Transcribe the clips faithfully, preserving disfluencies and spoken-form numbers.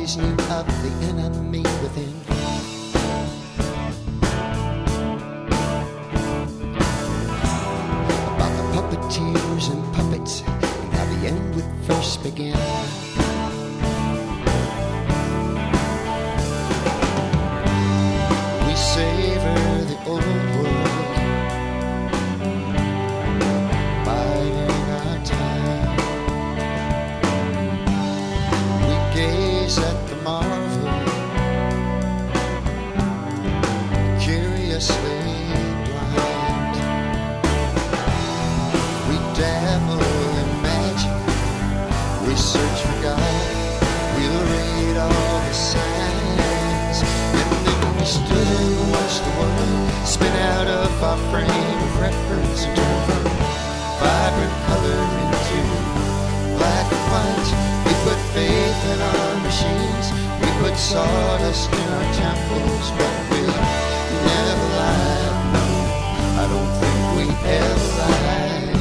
always knew of the enemy within. About the puppeteers and puppets and how the end would first begin. We savor the old world, biding our time. We gaze at the marvel, curiously blind. We dabble in magic, we search for God, we'll read all the signs. And then we stood and watched the world spin out of our frame of reference and turn from vibrant color into black and white. We put faith in our machines, we put sawdust in our temples, but we never lied. No, I don't think we ever lied.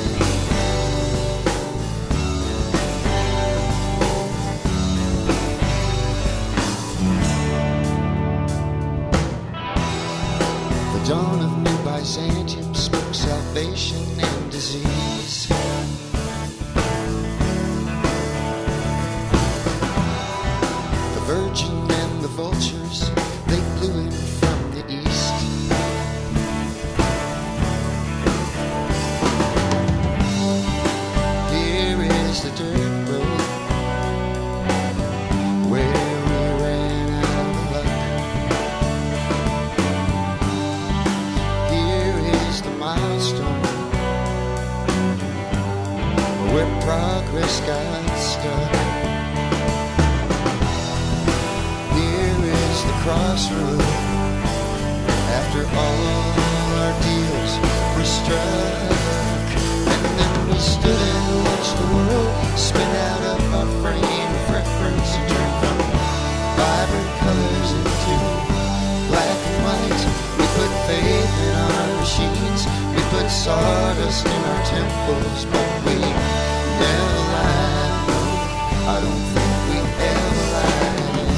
The dawn of New Byzantium spoke salvation and disease. The virgin and the vultures, they blew in from the east. Here is the dirt road where we ran out of luck. Here is the milestone where progress got stuck. Here is the crossroad after all our deals were struck. And then we stood and watched the world spin out of our frame of reference and turn from vibrant colors into black and white. We put faith in our machines, we put sawdust in our temples, but we never lied. No, I don't think we ever lied.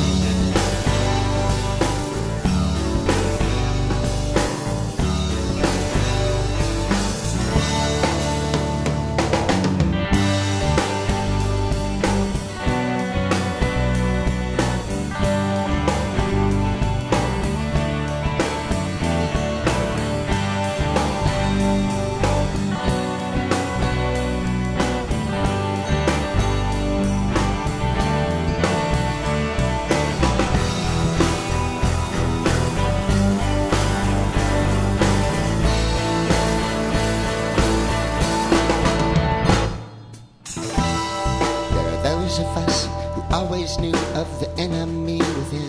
Those of us who always knew of the enemy within.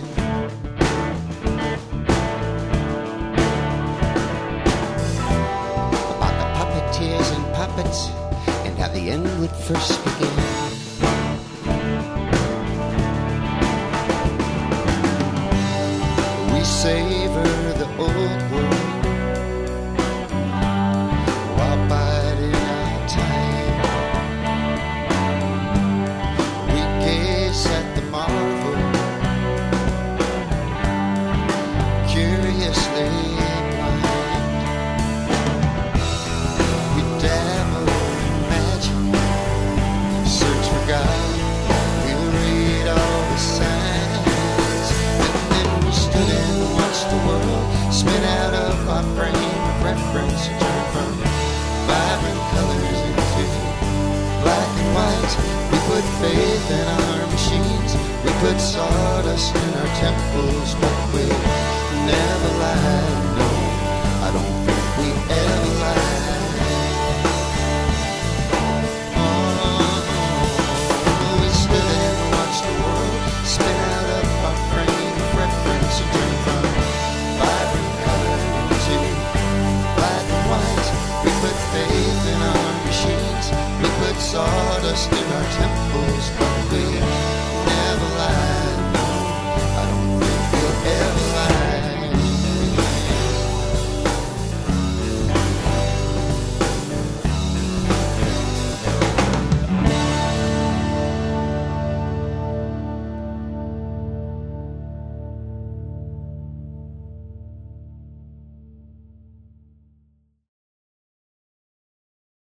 About the puppeteers and puppets and how the end would first begin. We savor the old world while biding our time. At the marvel, curiously blind. We dabble in magic, search for God, we'll read all the signs. And then we stood and watched the world spin out of our frame of reference and turn from vibrant colors into black and white. We put faith in our machines, we put sawdust in our temples, but we never